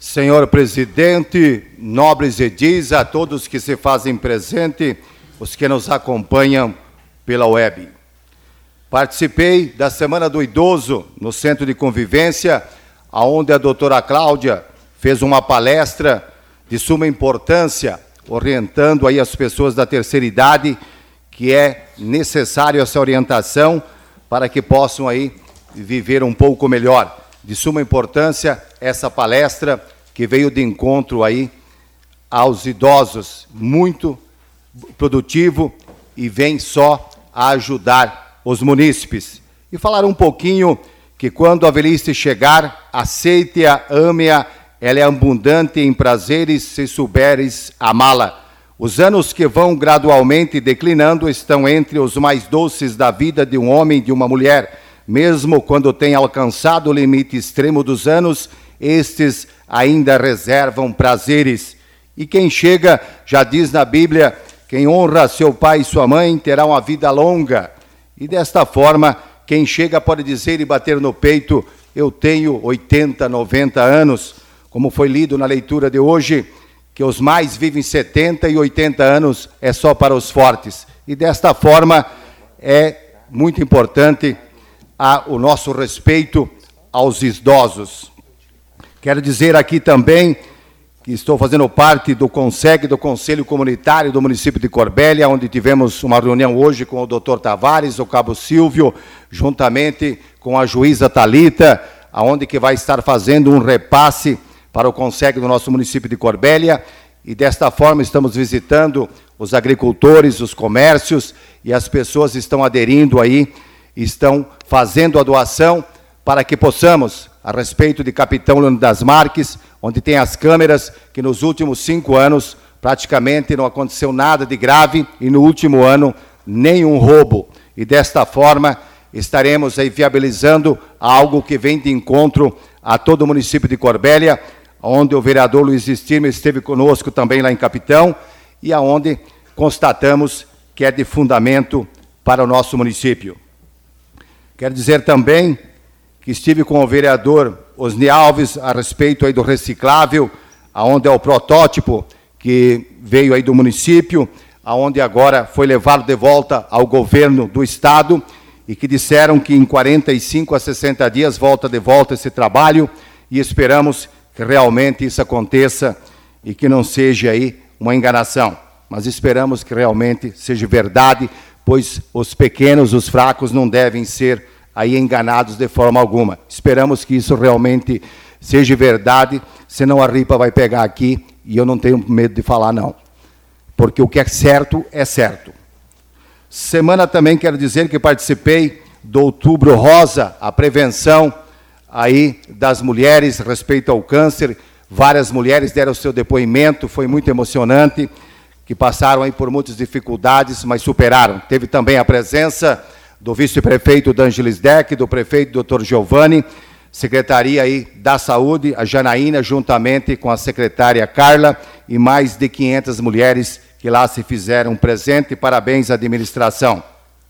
Senhor presidente, nobres edis, a todos que se fazem presente, os que nos acompanham pela web. Participei da Semana do Idoso no Centro de Convivência, onde a doutora Cláudia fez uma palestra de suma importância, orientando aí as pessoas da terceira idade, que é necessário essa orientação para que possam aí viver um pouco melhor. De suma importância, essa palestra que veio de encontro aí aos idosos, muito produtivo e vem só a ajudar os munícipes. E falar um pouquinho que quando a velhice chegar, aceite-a, ame-a, ela é abundante em prazeres se souberes amá-la. Os anos que vão gradualmente declinando estão entre os mais doces da vida de um homem e de uma mulher. Mesmo quando tem alcançado o limite extremo dos anos, estes ainda reservam prazeres. E quem chega, já diz na Bíblia, quem honra seu pai e sua mãe terá uma vida longa. E desta forma, quem chega pode dizer e bater no peito, eu tenho 80, 90 anos, como foi lido na leitura de hoje, que os mais vivem 70 e 80 anos é só para os fortes. E desta forma, é muito importante o nosso respeito aos idosos. Quero dizer aqui também que estou fazendo parte do CONSEG, do Conselho Comunitário do município de Corbélia, onde tivemos uma reunião hoje com o Dr. Tavares, o Cabo Silvio, juntamente com a juíza Thalita, onde que vai estar fazendo um repasse para o CONSEG do nosso município de Corbélia, e desta forma estamos visitando os agricultores, os comércios, e as pessoas estão aderindo aí, estão fazendo a doação para que possamos, a respeito de Capitão Leandro das Marques, onde tem as câmeras, que nos últimos 5 anos praticamente não aconteceu nada de grave e no último ano nenhum roubo. E desta forma estaremos aí viabilizando algo que vem de encontro a todo o município de Corbélia, onde o vereador Luiz Estirme esteve conosco também lá em Capitão, e aonde constatamos que é de fundamento para o nosso município. Quero dizer também que estive com o vereador Osni Alves a respeito aí do reciclável, aonde é o protótipo que veio aí do município, aonde agora foi levado de volta ao governo do estado e que disseram que em 45 a 60 dias volta de volta esse trabalho e esperamos que realmente isso aconteça e que não seja aí uma enganação, mas esperamos que realmente seja verdade, pois os pequenos, os fracos não devem ser aí enganados de forma alguma. Esperamos que isso realmente seja verdade, senão a ripa vai pegar aqui e eu não tenho medo de falar não, porque o que é certo é certo. Semana também quero dizer que participei do Outubro Rosa, a prevenção aí das mulheres respeito ao câncer. Várias mulheres deram o seu depoimento, foi muito emocionante, que passaram aí por muitas dificuldades, mas superaram. Teve também a presença do vice-prefeito D'Angelis Deck, do prefeito Dr. Giovanni, secretaria aí da Saúde, a Janaína, juntamente com a secretária Carla, e mais de 500 mulheres que lá se fizeram presente. Parabéns à administração.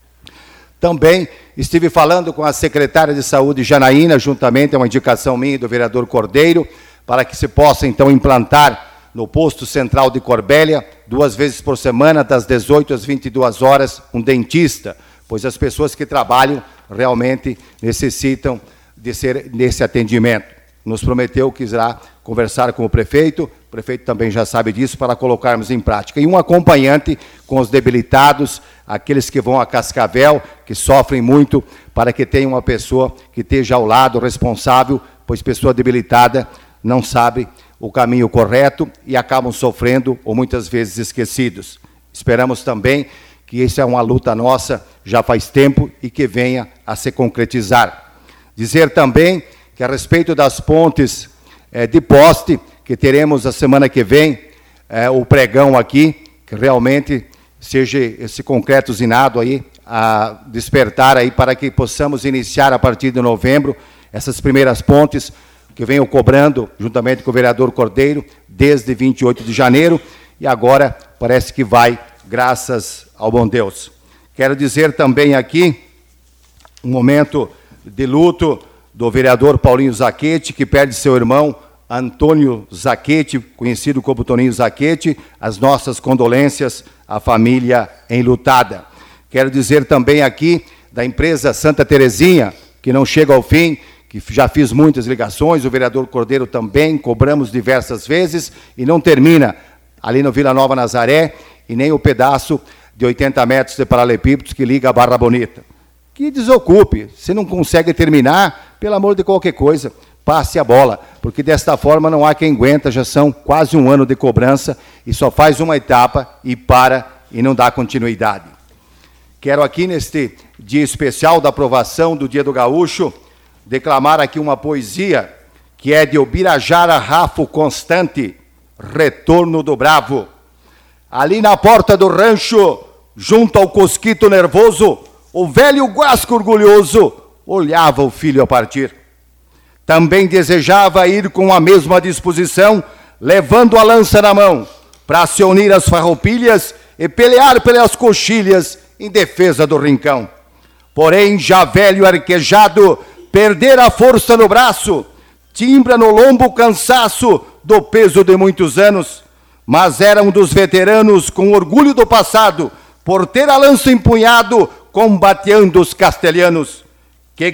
Também estive falando com a secretária de Saúde, Janaína, juntamente a uma indicação minha e do vereador Cordeiro, para que se possa, então, implantar no posto central de Corbélia, 2 vezes por semana, das 18 às 22 horas, um dentista, pois as pessoas que trabalham realmente necessitam de ser nesse atendimento. Nos prometeu que irá conversar com o prefeito também já sabe disso, para colocarmos em prática. E um acompanhante com os debilitados, aqueles que vão a Cascavel, que sofrem muito, para que tenha uma pessoa que esteja ao lado, responsável, pois pessoa debilitada não sabe o caminho correto e acabam sofrendo ou muitas vezes esquecidos. Esperamos também que isso é uma luta nossa já faz tempo e que venha a se concretizar. Dizer também que a respeito das pontes de poste, que teremos a semana que vem, o pregão aqui, que realmente seja esse concreto usinado aí, a despertar aí para que possamos iniciar a partir de novembro essas primeiras pontes que venham cobrando, juntamente com o vereador Cordeiro, desde 28 de janeiro, e agora parece que vai, graças ao bom Deus. Quero dizer também aqui, um momento de luto do vereador Paulinho Zachetti, que perde seu irmão Antônio Zaquete, conhecido como Toninho Zaquete, as nossas condolências à família enlutada. Quero dizer também aqui da empresa Santa Terezinha, que não chega ao fim, que já fiz muitas ligações, o vereador Cordeiro também, cobramos diversas vezes, e não termina ali no Vila Nova Nazaré, e nem o pedaço de 80 metros de paralelepípedos que liga a Barra Bonita. Que desocupe, se não consegue terminar, pelo amor de qualquer coisa, passe a bola, porque desta forma não há quem aguenta, já são quase um ano de cobrança, e só faz uma etapa e para, e não dá continuidade. Quero aqui, neste dia especial da aprovação do Dia do Gaúcho, declamar aqui uma poesia que é de Ubirajara Rafo Constante, Retorno do Bravo. Ali na porta do rancho, junto ao cosquito nervoso, o velho guasco orgulhoso olhava o filho a partir. Também desejava ir com a mesma disposição, levando a lança na mão, para se unir às farroupilhas e pelear pelas coxilhas em defesa do rincão. Porém, já velho arquejado, perder a força no braço, timbra no lombo o cansaço do peso de muitos anos, mas era um dos veteranos com orgulho do passado, por ter a lança empunhado, combateando os castelhanos. Que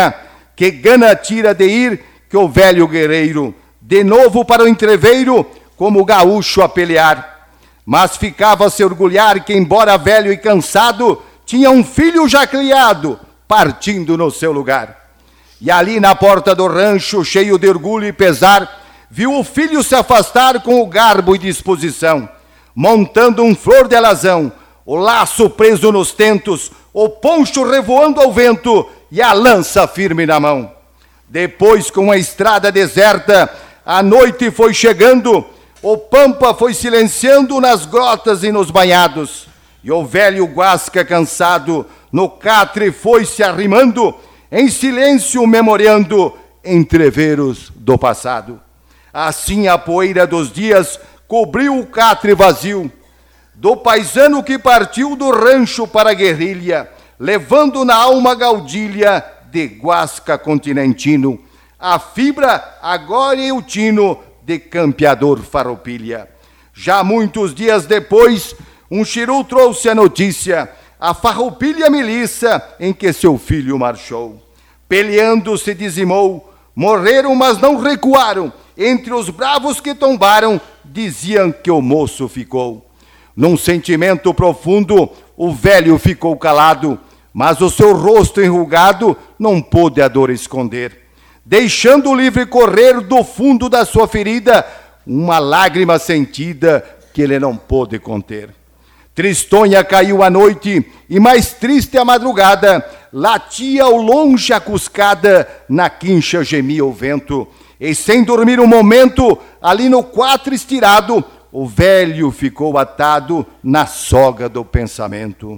gana tira de ir, que o velho guerreiro, de novo para o entreveiro, como gaúcho a pelear. Mas ficava a se orgulhar que, embora velho e cansado, tinha um filho já criado, partindo no seu lugar. E ali na porta do rancho, cheio de orgulho e pesar, viu o filho se afastar com o garbo e disposição, montando um flor de alazão, o laço preso nos tentos, o poncho revoando ao vento e a lança firme na mão. Depois, com a estrada deserta, a noite foi chegando, o pampa foi silenciando nas grotas e nos banhados, e o velho guasca cansado no catre foi se arrimando, em silêncio memoriando entreveros do passado. Assim a poeira dos dias cobriu o catre vazio, do paisano que partiu do rancho para a guerrilha, levando na alma gaudilha de guasca continentino, a fibra agora e o tino de campeador farroupilha. Já muitos dias depois, um chiru trouxe a notícia, a farroupilha milícia em que seu filho marchou. Peleando se dizimou, morreram mas não recuaram, entre os bravos que tombaram, diziam que o moço ficou. Num sentimento profundo, o velho ficou calado, mas o seu rosto enrugado não pôde a dor esconder. Deixando o livre correr do fundo da sua ferida, uma lágrima sentida que ele não pôde conter. Tristonha caiu a noite, e mais triste a madrugada, latia ao longe a cuscada, na quincha gemia o vento, e sem dormir um momento, ali no quatro estirado, o velho ficou atado na soga do pensamento.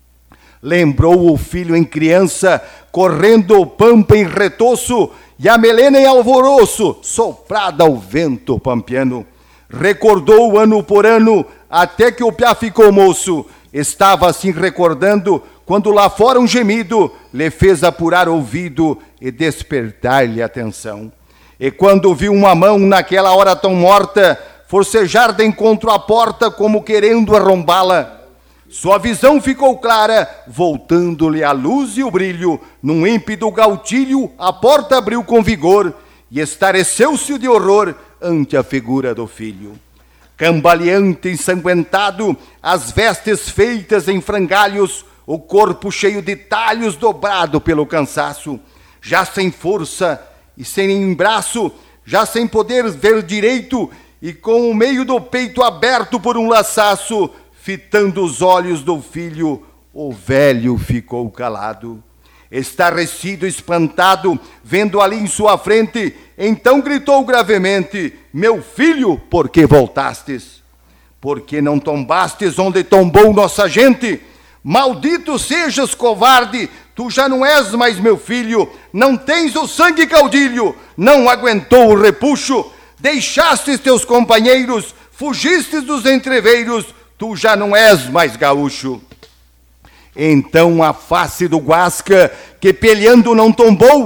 Lembrou o filho em criança, correndo o pampa em retoço, e a melena em alvoroço, soprada ao vento pampiano. Recordou ano por ano, até que o piá ficou moço. Estava assim recordando, quando lá fora um gemido lhe fez apurar ouvido e despertar-lhe atenção. E quando viu uma mão naquela hora tão morta, forcejar de encontro à porta como querendo arrombá-la, sua visão ficou clara, voltando-lhe a luz e o brilho. Num ímpeto gautilho, a porta abriu com vigor e estareceu-se de horror ante a figura do filho. Cambaleante, ensanguentado, as vestes feitas em frangalhos, o corpo cheio de talhos dobrado pelo cansaço, já sem força e sem braço, já sem poder ver direito e com o meio do peito aberto por um laçaço, fitando os olhos do filho, o velho ficou calado. Estarrecido, espantado, vendo ali em sua frente, então gritou gravemente: meu filho, por que voltastes? Por que não tombastes onde tombou nossa gente? Maldito sejas, covarde, tu já não és mais meu filho, não tens o sangue caudilho, não aguentou o repuxo, deixastes teus companheiros, fugistes dos entreveiros, tu já não és mais gaúcho. Então a face do guasca, que peleando não tombou,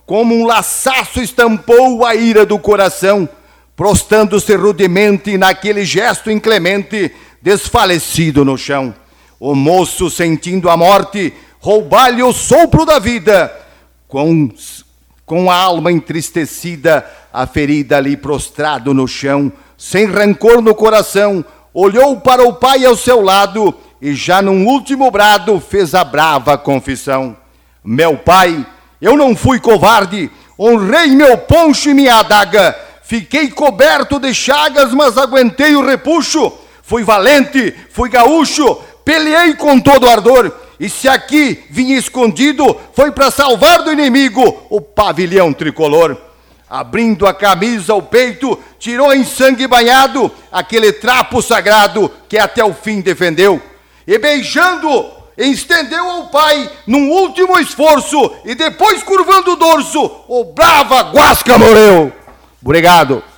como um laçaço estampou a ira do coração, prostando-se rudemente naquele gesto inclemente, desfalecido no chão. O moço, sentindo a morte, roubar-lhe o sopro da vida, com a alma entristecida, a ferida ali prostrado no chão, sem rancor no coração, olhou para o pai ao seu lado e já num último brado fez a brava confissão. Meu pai, eu não fui covarde, honrei meu poncho e minha adaga, fiquei coberto de chagas, mas aguentei o repuxo, fui valente, fui gaúcho, peleei com todo ardor, e se aqui vinha escondido, foi para salvar do inimigo o pavilhão tricolor. Abrindo a camisa ao peito, tirou em sangue banhado aquele trapo sagrado que até o fim defendeu. E beijando, estendeu ao pai num último esforço, e depois curvando o dorso, o brava Guasca morreu. Obrigado.